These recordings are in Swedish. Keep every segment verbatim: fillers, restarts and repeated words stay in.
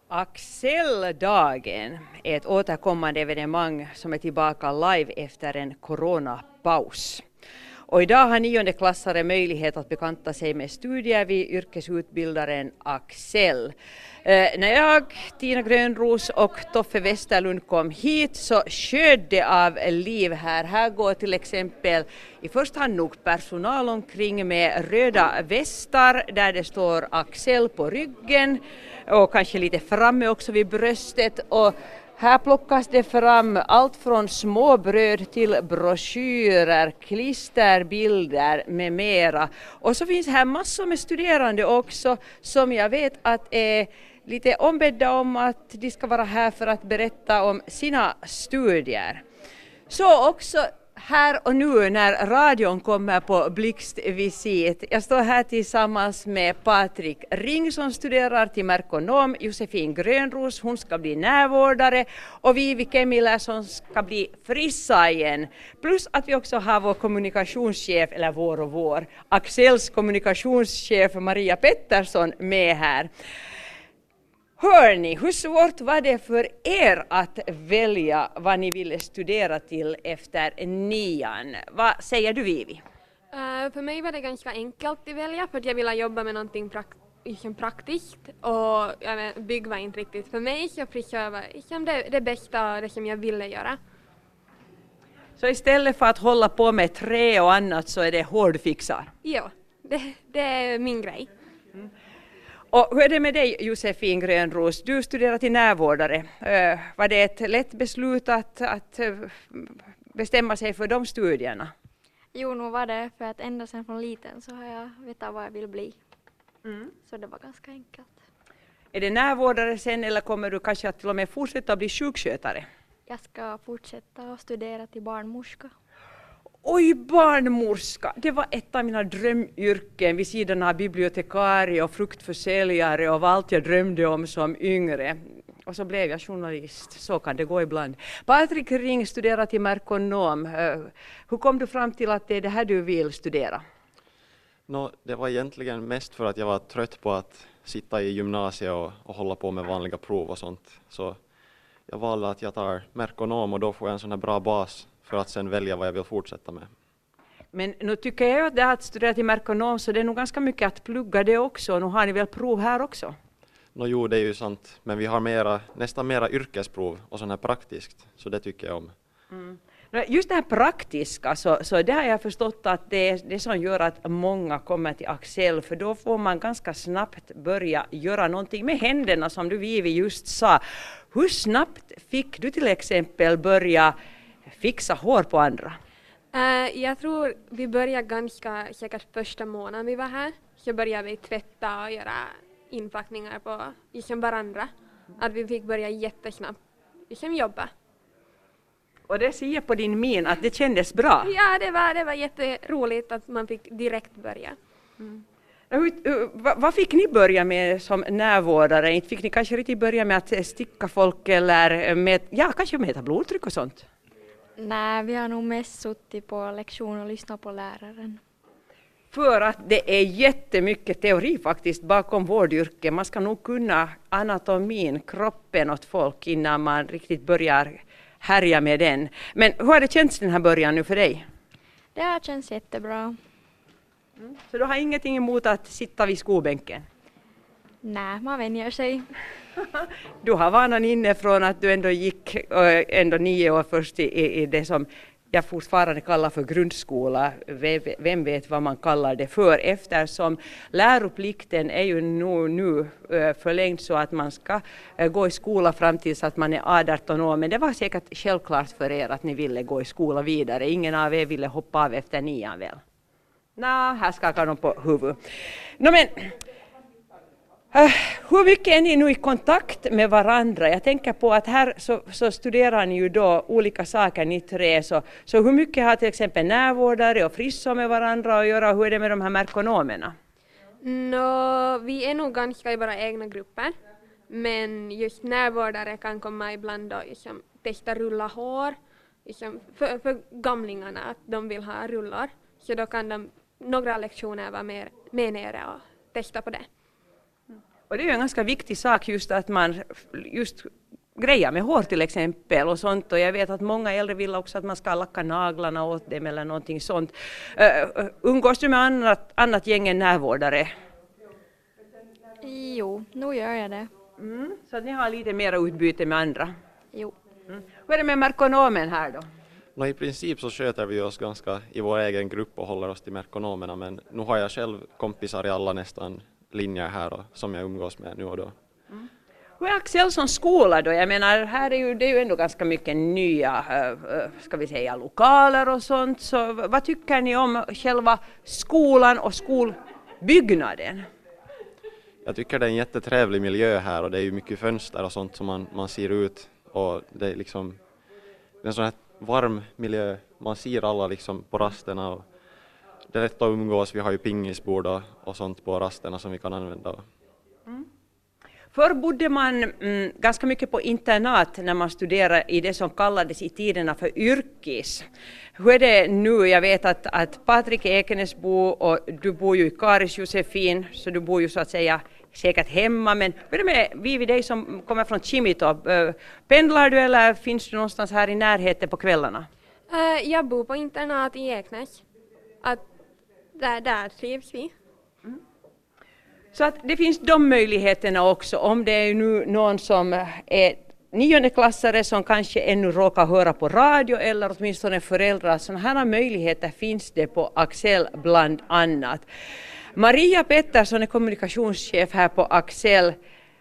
Axeldagen är ett återkommande evenemang som är tillbaka live efter en coronapaus. Och idag har niondeklassare möjlighet att bekanta sig med studier vid yrkesutbildaren Axel. Eh, när jag, Tina Grönros och Toffe Westerlund kom hit så sköt det av liv här. Här går till exempel i första hand nog personal omkring med röda västar där det står Axel på ryggen och kanske lite framme också vid bröstet. Och här plockas det fram allt från småbröd till broschyrer, klisterbilder med mera. Och så finns här massor med studerande också som jag vet att är lite ombedda om att de ska vara här för att berätta om sina studier. Så också här och nu när radion kommer på blixtvisit. Jag står här tillsammans med Patrik Ring som studerar till merkonom, Josefin Grönros, hon ska bli närvårdare och Vivi Kemiller som ska bli frissa igen. Plus att vi också har vår kommunikationschef, eller vår och vår, Axels kommunikationschef Maria Pettersson med här. Hörni, hur svårt var det för er att välja vad ni ville studera till efter nian? Vad säger du, Vivi? Uh, för mig var det ganska enkelt att välja för att jag ville jobba med någonting prakt- praktiskt och jag vet, bygg var inte riktigt för mig så frisör var det, det bästa det som jag ville göra. Så istället för att hålla på med trä och annat så är det hårdfixar? Ja, det, det är min grej. Mm. Och hur är det med dig, Josefin Grönros? Du studerar till närvårdare. Uh, var det ett lätt beslut att, att uh, bestämma sig för de studierna? Jo, nog var det, för att ända sedan från liten så har jag vetat vad jag vill bli. Mm. Så det var ganska enkelt. Är det närvårdare sen eller kommer du kanske att till och med fortsätta att bli sjukskötare? Jag ska fortsätta att studera till barnmorska. Oj, barnmorska! Det var ett av mina drömyrken vid sidan av bibliotekarie och fruktförsäljare och allt jag drömde om som yngre. Och så blev jag journalist. Så kan det gå ibland. Patrik Ring studerar till merkonom. Hur kom du fram till att det är det här du vill studera? No, det var egentligen mest för att jag var trött på att sitta i gymnasiet och, och hålla på med vanliga prov och sånt. Så jag valde att jag tar merkonom och då får jag en sån här bra bas för att sen välja vad jag vill fortsätta med. Men nu tycker jag att det att studera till merkonom så det är nog ganska mycket att plugga det också. Nu har ni väl prov här också? No, jo, det är ju sant. Men vi har mera, nästan mera yrkesprov och sån här praktiskt. Så det tycker jag om. Mm. Just det här praktiska, så, så det har jag förstått att det är det som gör att många kommer till Axel. För då får man ganska snabbt börja göra någonting med händerna som du Vivi just sa. Hur snabbt fick du till exempel börja fixa hår på andra? Uh, jag tror vi började ganska säkert första månaden vi var här. Så började vi tvätta och göra inpackningar på liksom varandra. Att vi fick börja jättesnabbt liksom jobba. Och det ser jag på din min att det kändes bra. Ja, det var, det var jätteroligt att man fick direkt börja. Mm. Hur, vad, vad fick ni börja med som närvårdare? Inte fick ni kanske riktigt börja med att sticka folk eller med, ja, kanske mäta blodtryck och sånt? Nej, vi har nog mest suttit på lektion och lyssnat på läraren. För att det är jättemycket teori faktiskt bakom vårdyrke. Man ska nog kunna anatomin, kroppen åt folk innan man riktigt börjar härja med den. Men hur har det känts den här början nu för dig? Det har känts jättebra. Mm. Så du har ingenting emot att sitta vid skolbänken? Nej, man vänjer sig. Du har vanan inne från att du ändå gick ändå nio år först i, i det som jag fortfarande kallar för grundskola. Vem vet vad man kallar det för, eftersom läroplikten är ju nu, nu förlängd så att man ska gå i skola fram tills att man är arton år. Men det var säkert självklart för er att ni ville gå i skola vidare. Ingen av er ville hoppa av efter nian väl? Nej, här skakar de på huvudet. No, men Uh, hur mycket är ni nu i kontakt med varandra? Jag tänker på att här så, så studerar ni ju då olika saker ni tre. Så, så hur mycket har till exempel närvårdare och frissor med varandra att göra? Hur är det med de här merkonomerna? No, vi är nog ganska i våra egna grupper. Men just närvårdare kan komma ibland och liksom testa rulla hår. Liksom för, för gamlingarna att de vill ha rullar. Så då kan de några lektioner vara med, med nere och testa på det. Och det är ju en ganska viktig sak just att man just grejer med hår till exempel och sånt. Och jag vet att många äldre vill också att man ska lacka naglarna åt dem eller någonting sånt. Uh, umgås du med annat, annat gäng än närvårdare? Jo, nu gör jag det. Mm, så att ni har lite mer utbyte med andra? Jo. Mm. Hur är det med merkonomen här då? No, i princip så sköter vi oss ganska i vår egen grupp och håller oss till merkonomerna, men nu har jag själv kompisar i alla nästan linjer här och, som jag umgås med nu och då. Mm. Hur är Axel som skola då? Jag menar, här är ju, det är ju ändå ganska mycket nya äh, ska vi säga, lokaler och sånt. Så vad tycker ni om själva skolan och skolbyggnaden? Jag tycker det är en jättetrevlig miljö här och det är ju mycket fönster och sånt som man, man ser ut. Och det är liksom det är en sån här varm miljö. Man ser alla liksom på rasterna och det är lätt att umgås. Vi har ju pingisbord och, och sånt på rasterna som vi kan använda. Mm. Förr bodde man mm, ganska mycket på internat när man studerade i det som kallades i tiderna för yrkis. Hur är det nu? Jag vet att, att Patrik är Ekenäsbo och du bor ju i Karis, Josefin, så du bor ju så att säga säkert hemma. Men hur är det med vi vid dig som kommer från Kimitorp? Pendlar du eller finns du någonstans här i närheten på kvällarna? Uh, jag bor på internat i Eknäs. Att där, där trivs vi. Mm. Så att det finns de möjligheterna också om det är nu någon som är niondeklassare som kanske ännu råkar höra på radio eller åtminstone föräldrar. Sådana här möjligheter finns det på Axel bland annat. Maria Pettersson är kommunikationschef här på Axel.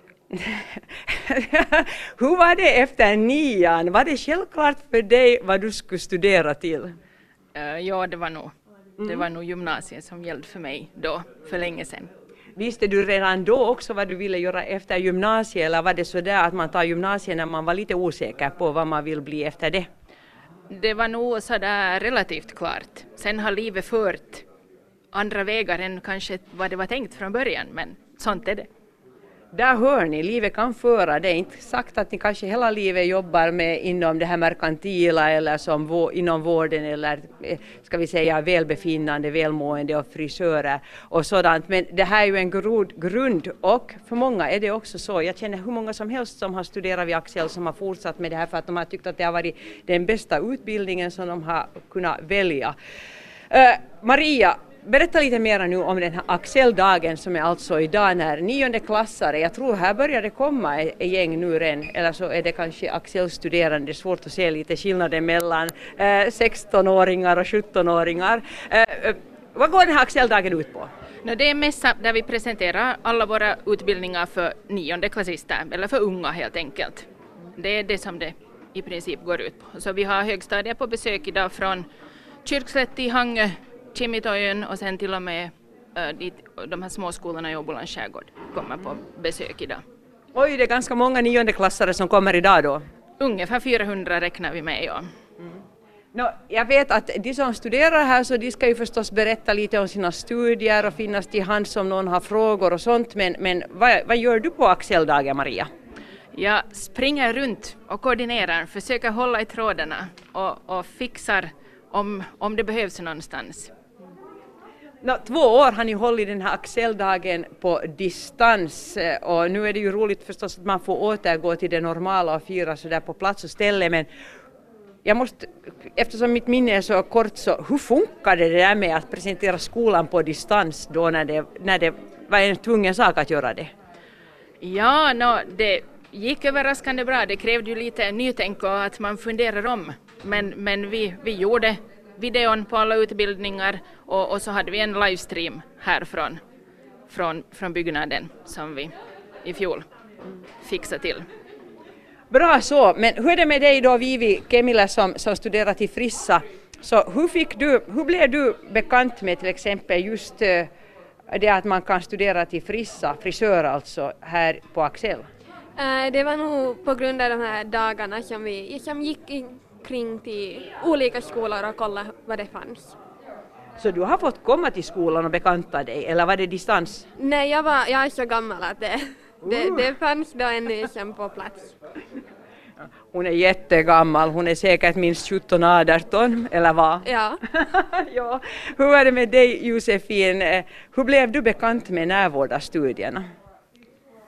Hur var det efter nian? Var det självklart för dig vad du skulle studera till? Uh, ja, det var nog. Mm. Det var nog gymnasiet som gällde för mig då, för länge sedan. Visste du redan då också vad du ville göra efter gymnasiet eller var det så där att man tar gymnasiet när man var lite osäker på vad man vill bli efter det? Det var nog så där relativt klart. Sen har livet fört andra vägar än kanske vad det var tänkt från början, men sånt är det. Där hör ni, livet kan föra. Det är inte sagt att ni kanske hela livet jobbar med inom det här merkantila eller som vå- inom vården eller ska vi säga välbefinnande, välmående och frisörer och sådant. Men det här är ju en grod grund och för många är det också så. Jag känner hur många som helst som har studerat vid Axel som har fortsatt med det här för att de har tyckt att det har varit den bästa utbildningen som de har kunnat välja. Uh, Maria, berätta lite mer nu om den här Axel-dagen som är alltså idag när nionde klassare, jag tror här börjar det komma ett gäng nu redan, eller så är det kanske Axel-studerande, svårt att se lite skillnaden mellan eh, sextonåringar och sjuttonåringar. Eh, vad går den här Axel-dagen ut på? No, det är en mässa där vi presenterar alla våra utbildningar för nionde klassister, eller för unga helt enkelt. Det är det som det i princip går ut på. Så vi har högstadiet på besök idag från Kyrkslätt i Hangö, Kimitorp och sen till och med äh, dit, de här små skolorna i Åbolands skärgård kommer på besök idag. Oj, det är ganska många niondeklassare som kommer idag då. Ungefär fyrahundra räknar vi med, ja. Mm. No, jag vet att de som studerar här så de ska ju förstås berätta lite om sina studier och finnas till hands om någon har frågor och sånt. Men, men vad, vad gör du på Axel-dagen, Maria? Jag springer runt och koordinerar, försöker hålla i trådarna och, och fixar om, om det behövs någonstans. No, två år har ni hållit den här Axel-dagen på distans och nu är det ju roligt förstås att man får återgå till det normala och fira så där på plats och ställe, men jag måste, eftersom mitt minne är så kort, så hur funkar det där med att presentera skolan på distans då när det, när det var en tvungen sak att göra det? Ja, no, det gick överraskande bra. Det krävde ju lite nytänk och att man funderar om, men, men vi, vi gjorde videon på alla utbildningar och, och så hade vi en livestream här från, från, från byggnaden som vi i fjol fixade till. Bra så, men hur är det med dig då, Vivi Kemilä, som, som studerar till Frissa? Så hur, fick du, hur blev du bekant med till exempel just uh, det att man kan studera till Frissa, frisör alltså, här på Axel? Uh, det var nog på grund av de här dagarna som vi som gick in kring till olika skolor och kolla vad det fanns. Så du har fått komma till skolan och bekanta dig, eller var det distans? Nej, jag, var, jag är så gammal att det, det, det fanns då ännu som på plats. Hon är jättegammal, hon är säkert minst sjutton arton, eller vad? Ja. Ja. Hur är det med dig, Josefin? Hur blev du bekant med närvårdarstudierna?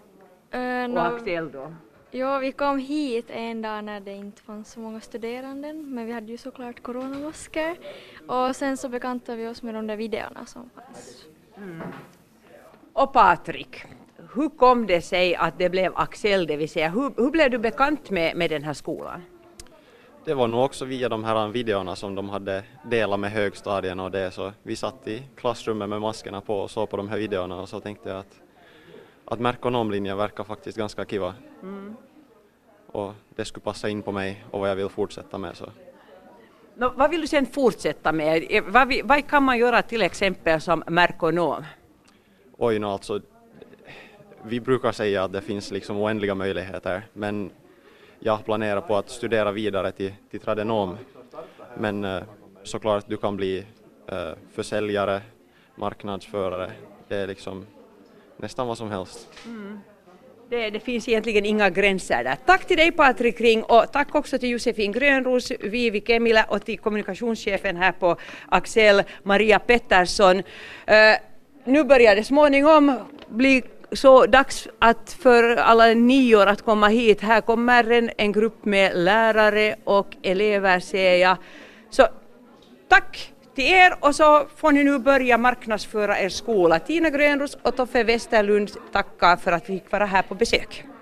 Uh, Och nå- Axel då? Jo, vi kom hit en dag när det inte fanns så många studeranden, men vi hade ju såklart coronamasker. Och sen så bekantade vi oss med de där videorna som fanns. Och Patrik, hur kom det sig att det blev Axel, det vill säga hur, hur blev du bekant med, med den här skolan? Det var nog också via de här videorna som de hade delat med högstadien och det, så vi satt i klassrummet med maskerna på och såg på de här videorna och så tänkte jag att, att merkonomlinjen verkar faktiskt ganska kiva. Mm. Och det skulle passa in på mig och vad jag vill fortsätta med. Så. Nå, vad vill du sen fortsätta med? Eh, Vad, vi- vad kan man göra till exempel som merkonom? Oj, no, alltså, vi brukar säga att det finns liksom oändliga möjligheter, men jag planerar på att studera vidare till, till tradenom. Men eh, såklart du kan bli eh, försäljare, marknadsförare, det är liksom nästan vad som helst. Det, det finns egentligen inga gränser där. Tack till dig Patrik Ring och tack också till Josefin Grönros, Vivi Kemilä och till kommunikationschefen här på Axel, Maria Pettersson. Eh, nu börjar det småningom bli så dags att för alla nior att komma hit. Här kommer en, en grupp med lärare och elever ser jag. Så tack till er och så får ni nu börja marknadsföra er skola. Tina Grönros och Toffe Westerlund tackar för att vi fick vara här på besök.